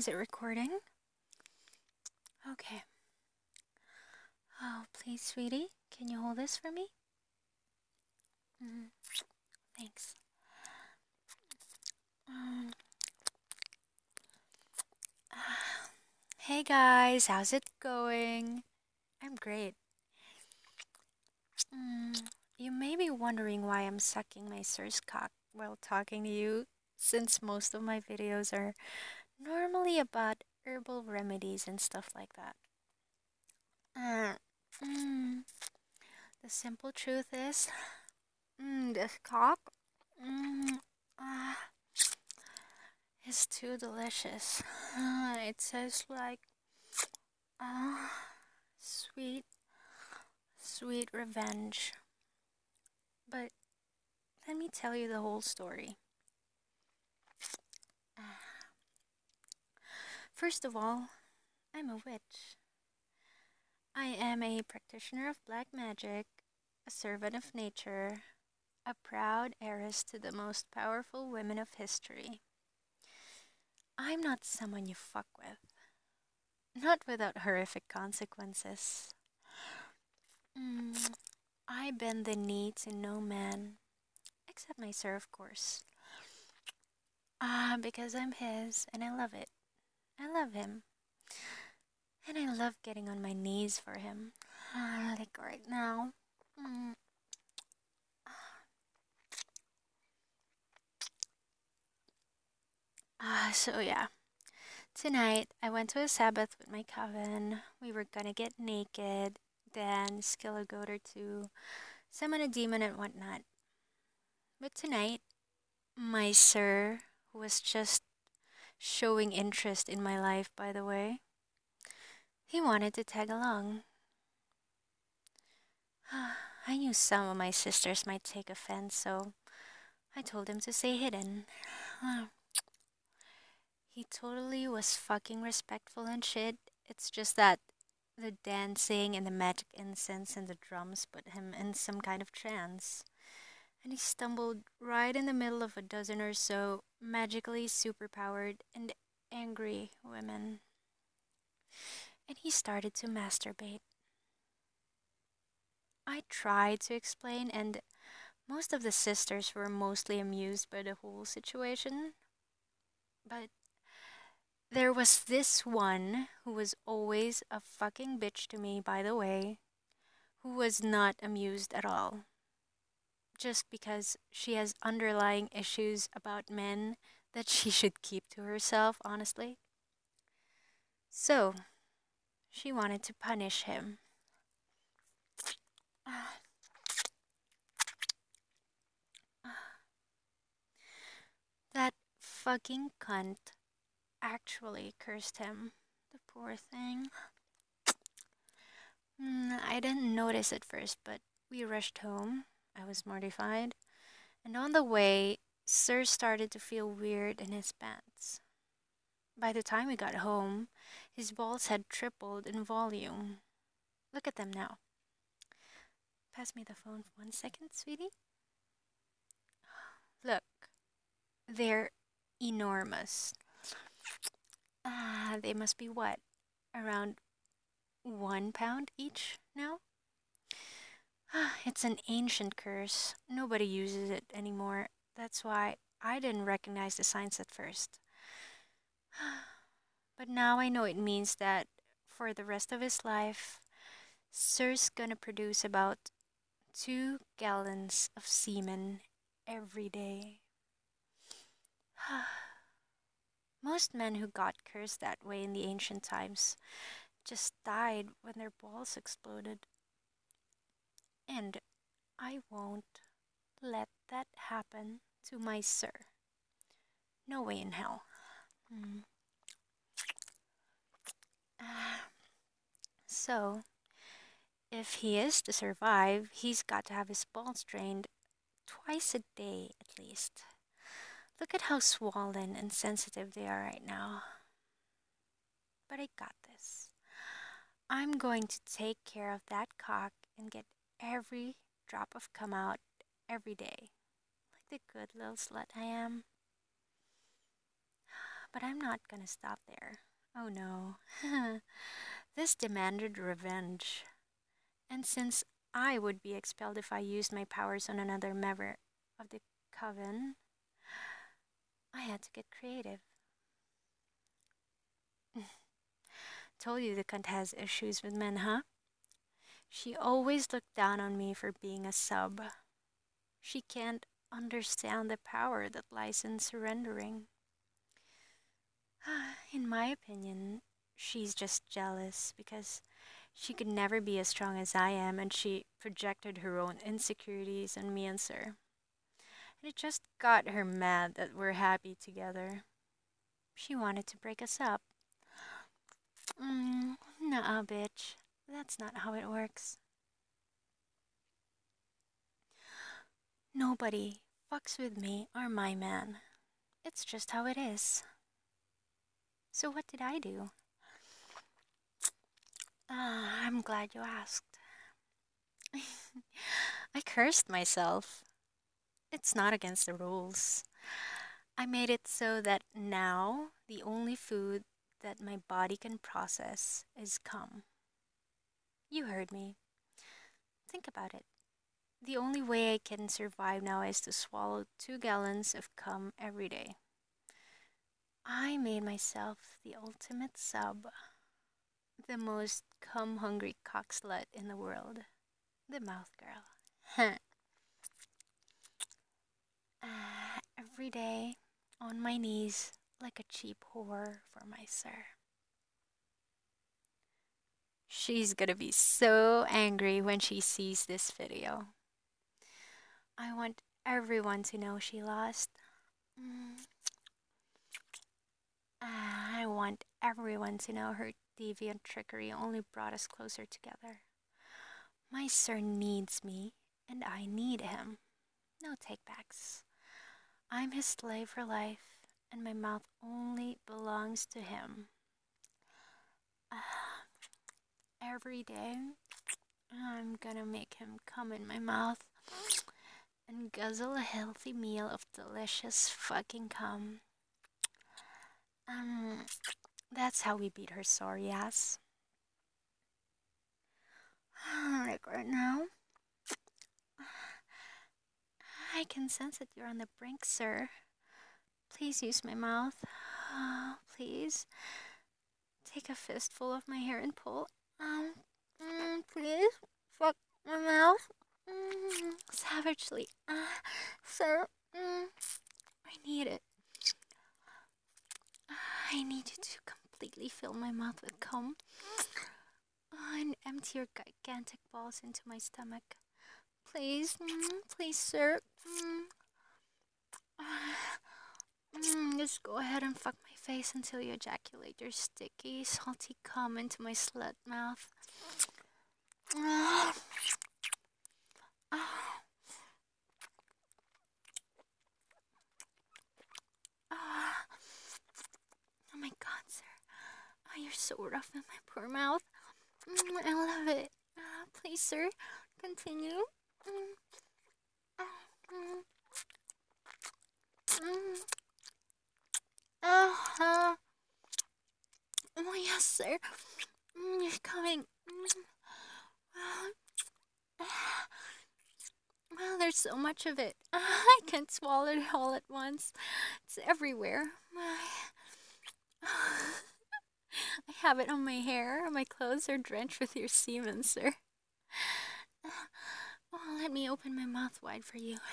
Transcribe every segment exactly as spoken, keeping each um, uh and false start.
Is it recording? Okay. Oh, please, sweetie, can you hold this for me? Mm, thanks. Um, hey guys, how's it going? I'm great. Mm, you may be wondering why I'm sucking my sir's cock while talking to you, since most of my videos are normally about herbal remedies and stuff like that. Uh, mm, the simple truth is, mm, this cock mm, ah, is too delicious. Uh, it tastes like ah, sweet, sweet revenge. But let me tell you the whole story. First of all, I'm a witch. I am a practitioner of black magic, a servant of nature, a proud heiress to the most powerful women of history. I'm not someone you fuck with. Not without horrific consequences. Mm, I bend the knee to no man, except my sir, of course. Ah, because I'm his and I love it. I love him. And I love getting on my knees for him. Ah, like right now. Mm. Ah, so yeah. Tonight, I went to a Sabbath with my coven. We were gonna get naked, dance, kill a goat or two, summon a demon and whatnot. But tonight, my sir, who was just showing interest in my life, by the way, he wanted to tag along. I knew some of my sisters might take offense, so I told him to stay hidden. He totally was fucking respectful and shit. It's just that the dancing and the magic incense and the drums put him in some kind of trance. And he stumbled right in the middle of a dozen or so magically superpowered and angry women. And he started to masturbate. I tried to explain, and most of the sisters were mostly amused by the whole situation. But there was this one who was always a fucking bitch to me, by the way, who was not amused at all. Just because she has underlying issues about men that she should keep to herself, honestly. So, she wanted to punish him. That fucking cunt actually cursed him. The poor thing. Mm, I didn't notice at first, but we rushed home. I was mortified. And on the way, Sir started to feel weird in his pants. By the time we got home, his balls had tripled in volume. Look at them now. Pass me the phone for one second, sweetie. Look, they're enormous. Ah, they must be what? Around one pound each now? Ah, it's an ancient curse. Nobody uses it anymore. That's why I didn't recognize the signs at first. But now I know it means that for the rest of his life, Sir's gonna produce about two gallons of semen every day. Most men who got cursed that way in the ancient times just died when their balls exploded. And I won't let that happen to my sir. No way in hell. Mm. So, if he is to survive, he's got to have his balls drained twice a day at least. Look at how swollen and sensitive they are right now. But I got this. I'm going to take care of that cock and get every drop of cum out every day. Like the good little slut I am. But I'm not gonna stop there. Oh no. This demanded revenge. And since I would be expelled if I used my powers on another member of the coven, I had to get creative. Told you the cunt has issues with men, huh? She always looked down on me for being a sub. She can't understand the power that lies in surrendering. In my opinion, she's just jealous because she could never be as strong as I am, and she projected her own insecurities on me and Sir. And it just got her mad that we're happy together. She wanted to break us up. Mm, nuh-uh, bitch. That's not how it works. Nobody fucks with me or my man. It's just how it is. So what did I do? Ah, I'm glad you asked. I cursed myself. It's not against the rules. I made it so that now the only food that my body can process is cum. You heard me. Think about it. The only way I can survive now is to swallow two gallons of cum every day. I made myself the ultimate sub. The most cum-hungry cockslut in the world. The mouth girl. uh, every day, on my knees, like a cheap whore for my sir. She's gonna be so angry when she sees this video. I want everyone to know she lost. Mm. I want everyone to know her deviant trickery only brought us closer together. My sir needs me, and I need him. No takebacks. I'm his slave for life, and my mouth only belongs to him. Uh, every day, I'm gonna make him come in my mouth and guzzle a healthy meal of delicious fucking cum. Um, that's how we beat her sorry ass. Like right now, I can sense that you're on the brink, sir. Please use my mouth. Oh, please. Take a fistful of my hair and pull. Um, mm, please. Fuck my mouth. Mm, savagely. Uh, sir, mm, I need it. I need you to completely fill my mouth with cum. Uh, and empty your gigantic balls into my stomach. Please, mm, please, sir. Mm. Mm, just go ahead and fuck my face until you ejaculate your sticky, salty cum into my slut mouth. Oh my god, sir. Oh, you're so rough in my poor mouth. Mm, I love it. Uh, please, sir, continue. Mm. Mm. Mm. Uh, uh. Oh, yes, sir. Mm, you're coming. Mm. Well, there's so much of it. I can't swallow it all at once. It's everywhere. I have it on my hair. My clothes are drenched with your semen, sir. Oh, let me open my mouth wide for you.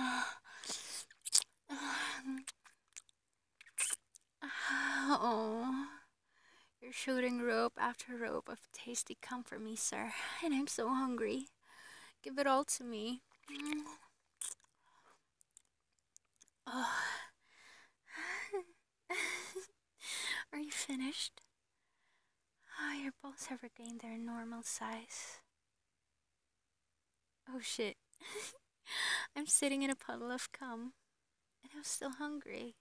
Oh, you're shooting rope after rope of tasty cum for me, sir. And I'm so hungry. Give it all to me. Oh. Are you finished? Oh, your balls have regained their normal size. Oh shit. I'm sitting in a puddle of cum, and I'm still hungry.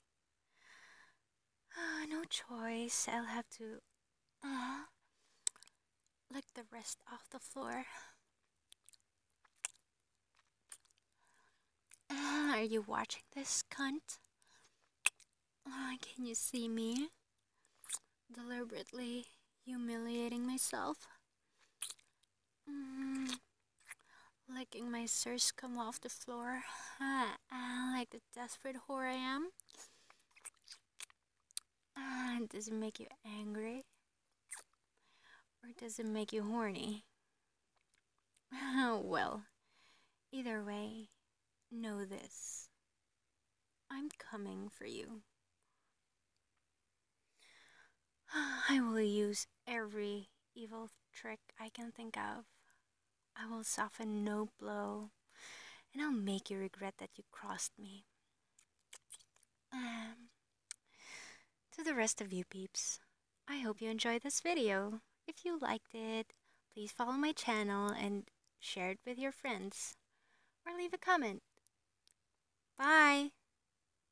Oh, no choice. I'll have to uh, lick the rest off the floor. Uh, are you watching this, cunt? Ah, can you see me? Deliberately humiliating myself. Mm, Licking my thirst come off the floor. Ah, ah, like the desperate whore I am. Ah, does it make you angry? Or does it make you horny? Well, either way, know this. I'm coming for you. I will use every evil trick I can think of. I will soften no blow, and I'll make you regret that you crossed me. Um, to the rest of you peeps, I hope you enjoyed this video. If you liked it, please follow my channel and share it with your friends, or leave a comment. Bye!